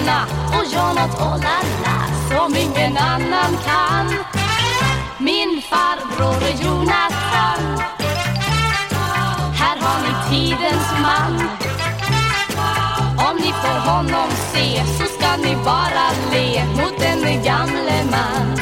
flickorna och gör något olala som ingen annan kan. Min farbror Jonathan, här har ni tidens man. Om ni får honom se så ska ni bara le mot en gamle man.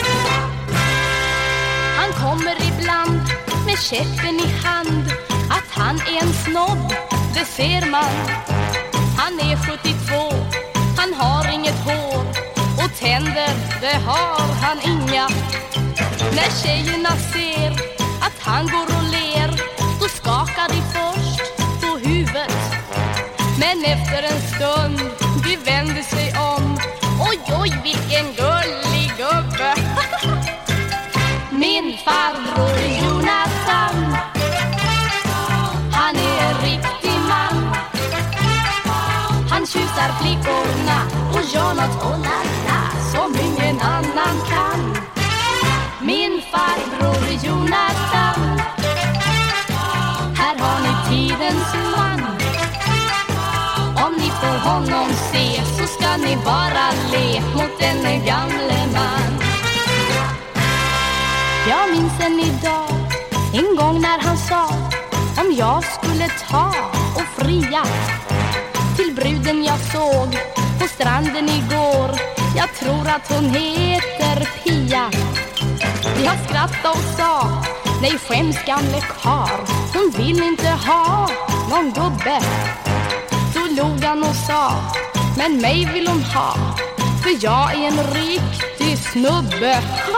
Han kommer ibland med käppen i hand. Att han är en snobb, det ser man. Han är 72, han har inget hår. Och tänder, det har han inga. När tjejerna ser att han går och ler, då skakar de först på huvudet. Men efter en stund, de vänder sig om. Oj, oj, vilken gullig gubbe. Min farbror Jonathan, han är en riktig man. Han tjusar flickorna och gör något olala som ingen annan kan. Min farbror Jonathan, här har ni tidens man. Om ni får honom se så ska ni bara le mot en gamle man. Jag minns än idag, en gång när han sa, om jag skulle ta och fria till bruden jag såg på stranden igår. Jag tror att hon heter Pia. Vi har skrattat och sa, nej skäms gamle kar, hon vill inte ha någon gubbe. Då log han och sa, men mig vill hon ha, för jag är en riktig snubbe.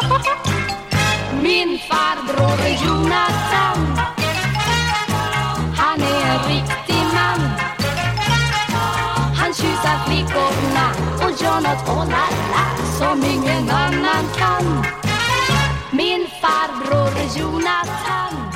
Min farbror Jonathan, han är en riktig man. Han tjusar flickorna och gör något olala som ingen annan kan. Min farbror Jonathan,